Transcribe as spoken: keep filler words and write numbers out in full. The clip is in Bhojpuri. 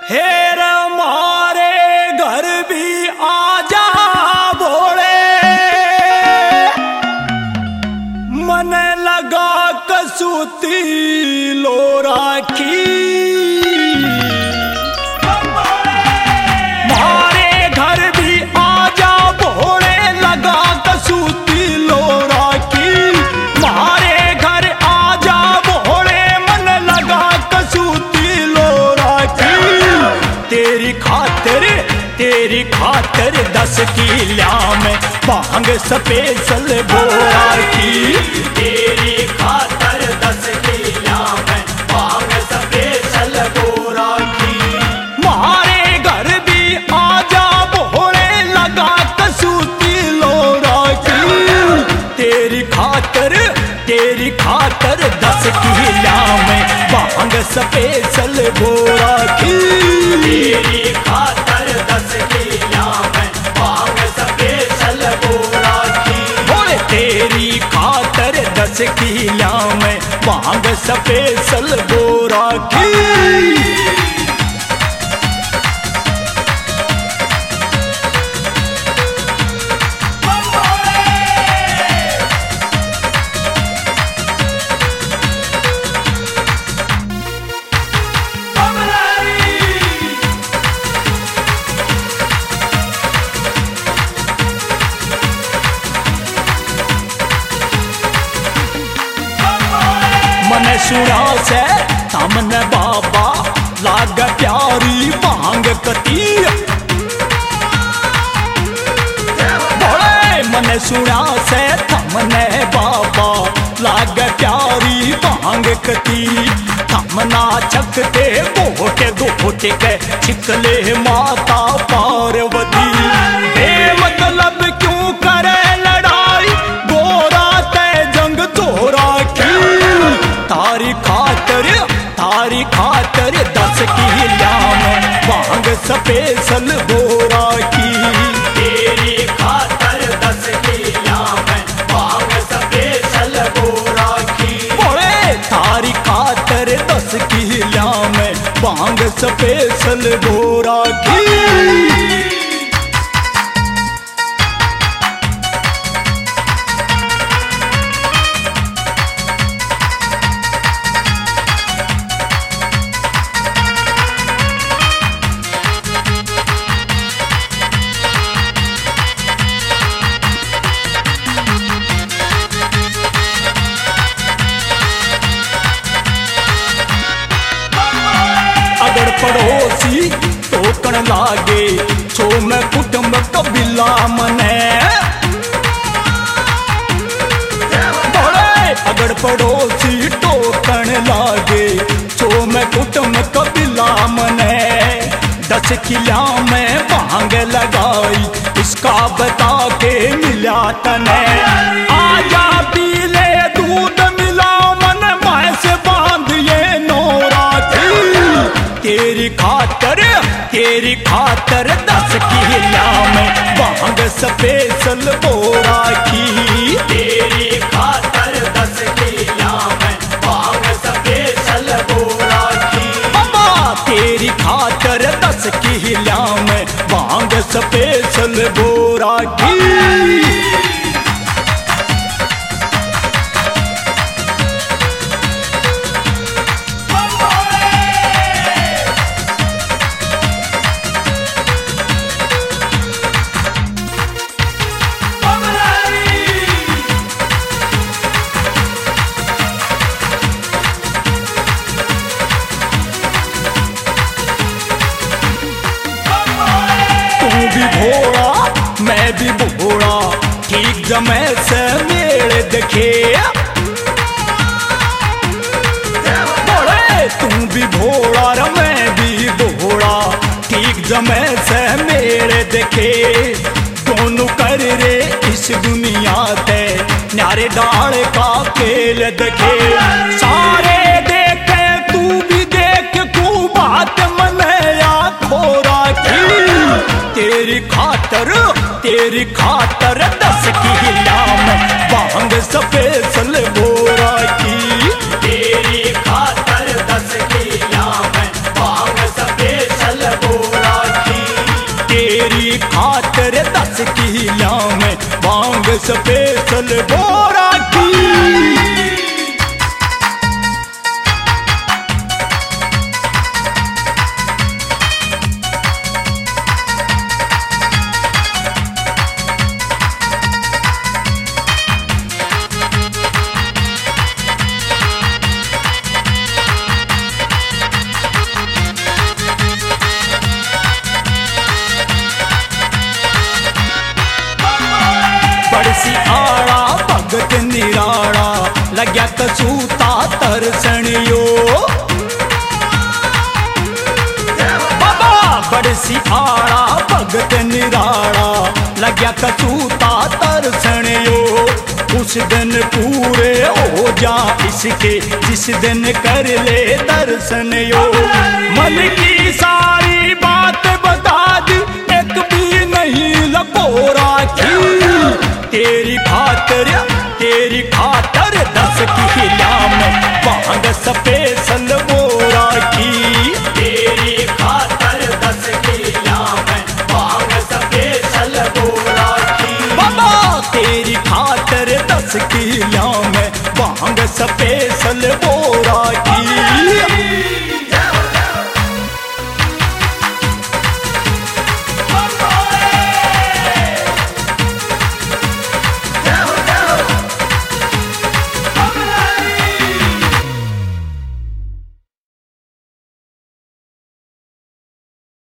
हेर मारे घर भी आजा भोले, मन लगा कसूती लो राखी। मारे घर भी आजा भोले, लगा कसूती लो राखी। मारे घर आजा भोले, मन लगा कसूती लो राखी। तेरी खातिर तेरी खातिर दस किला में भांग स्पेशल बोरा की। तेरी खातिर दस किला में भांग स्पेशल बोरा की। मारे घर भी आजा भोले, लगा कसूती लोरा की। तेरी खातिर तेरी खातिर दस किला में भांग स्पेशल बोरा की। तेरी खातर दस किला में भांग स्पेशल बोरा की। बोले तेरी खातर दस किला में भांग स्पेशल बोरा की। मन सुना से तमने बाबा लाग प्यारी भांग कती। बोले मन सुना से तमने बाबा लाग प्यारी भांग कती। तमना चकते गोटे गोटे के छिकले माता पार्वती। बेमतलब क्यों करे लड़ाई, गोरा ते जंग तोरा की। तारी खातर तारी खातर दस किला में भांग स्पेशल बोरा की। तेरी खातर दस किला में भांग स्पेशल बोरा की। बोले तारी खातर दस किला में भांग स्पेशल बोरा की। अगर पड़ोसी टोकन लागे छो में कुटुंब कबीला मने। बोले अगर पड़ोसी टोकन लागे छो में कुटुंब कबीला मने। दस किला में भांग लगाई इसका बता के मिला तने। आजा पी ले दूध मिला मन मैं से बांध ये नोरा की। तेरी खातर तेरी खातर दस किला में भांग स्पेशल बोरा की। तेरी खातर दस किला में भांग स्पेशल बोरा की। अम्मा तेरी खातर दस किला में भांग स्पेशल बोरा की। भोड़ा मैं भी भोड़ा ठीक जमे से मेरे देखे। बोले तुम भी भोड़ा र मैं भी भोड़ा ठीक जमे से मेरे देखे। दोनों कर रे इस दुनिया ते न्यारे डाल का खेल देखे। सारे देखे तू भी देख तू बात मने या खोरा की। तेरी खातर तेरी खातर दस किला में भांग स्पेशल बोरा की। तेरी खातर दस किला में भांग स्पेशल स्पेशल बोरा की। बड़सी आड़ा भगत निराड़ा लग्या कसूता तरसणियो। बाबा बड़सी आड़ा भगत निराड़ा लग्या कसूता तरसणियो। उस दिन पूरे हो जा इसके जिस दिन कर ले दर्शन यो। मन की सारी बात बता दी एक भी नहीं लपोरा की। तेरी खातर तेरी खातर दस की हिला में भांग स्पेशल